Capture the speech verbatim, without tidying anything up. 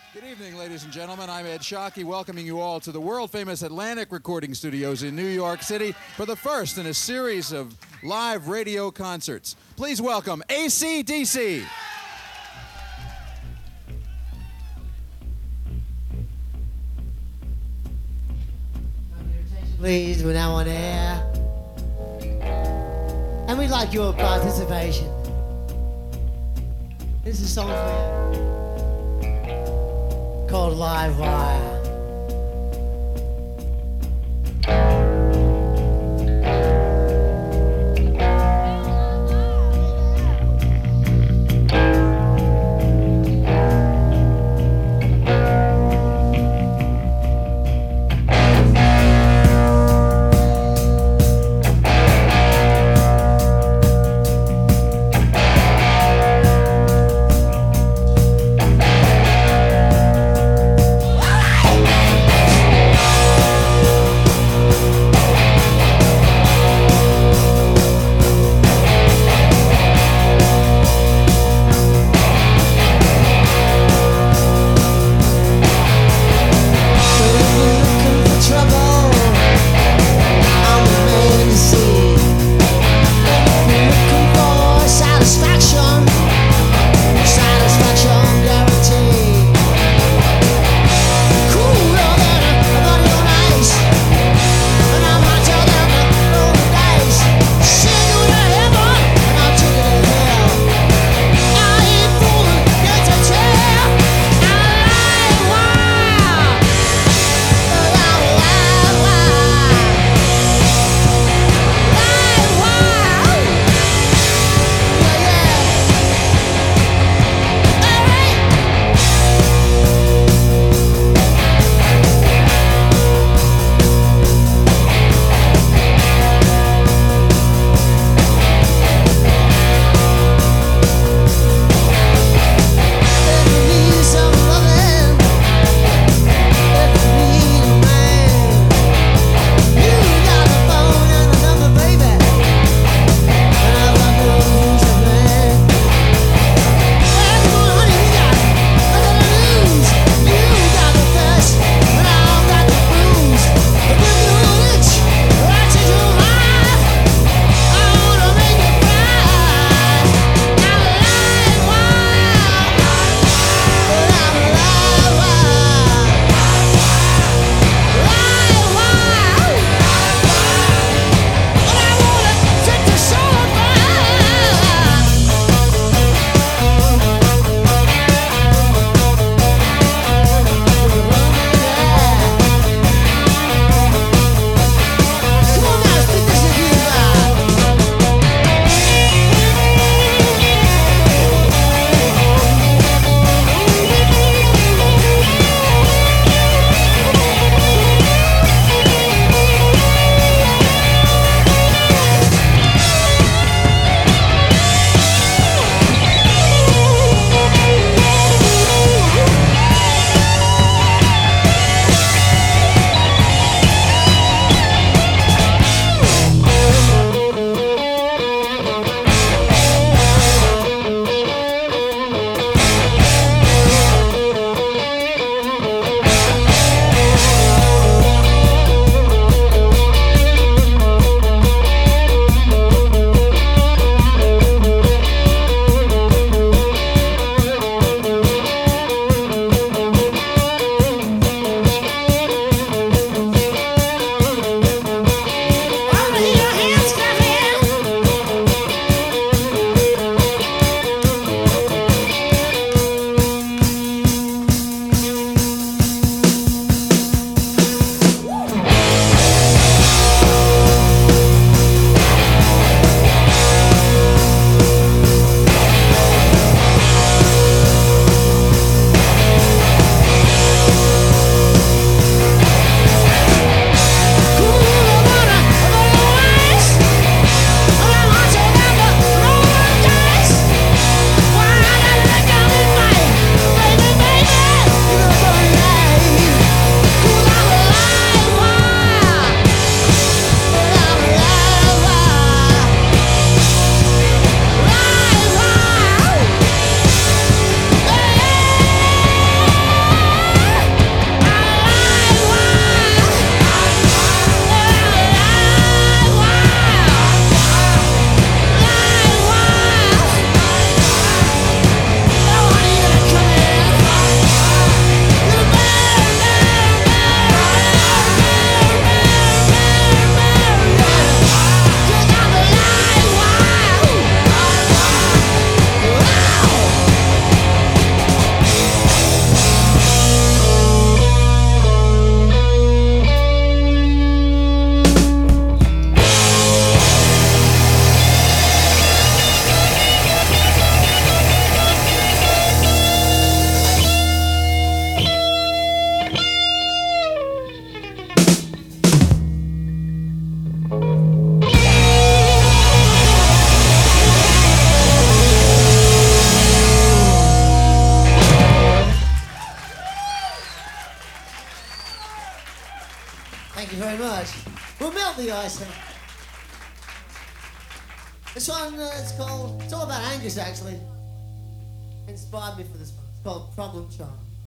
Good evening, ladies and gentlemen. I'm Ed Shockey, welcoming you all to the world-famous Atlantic Recording Studios in New York City for the first in a series of live radio concerts. Please welcome A C D C. Please, we're now on air. And we'd like your participation. This is a song for you called Live Wire. Wow! Thank you very much. We'll melt the ice now. This one, uh, it's called, it's all about Angus actually. Inspired me for this one. It's called Problem Child.